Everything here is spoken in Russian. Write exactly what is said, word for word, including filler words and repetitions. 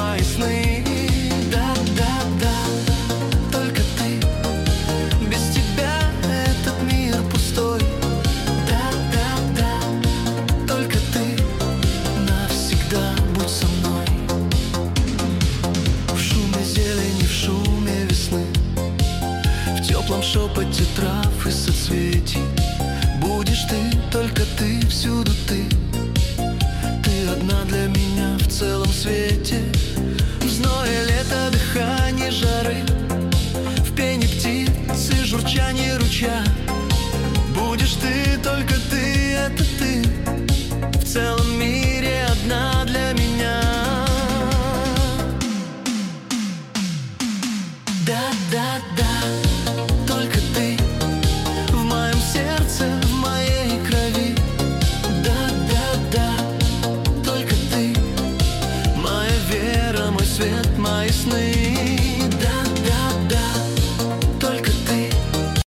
мои сны. Да, да, да, только ты. Без тебя этот мир пустой. Да, да, да, только ты. Навсегда будь со мной. В шуме зелени, в шуме весны, в теплом шепоте трав и соцветий. Будешь ты, только ты, всюду ты. Ты одна для меня в целом свете. В зное лета, дыхание жары, в пении птиц и журчании ручья. Будешь ты, только ты, это ты. В целом мире одна для меня. Да, да, да, только ты. В моем сердце, в моей крови. Да, да, да, только ты. Моя вера, мой свет, мои сны.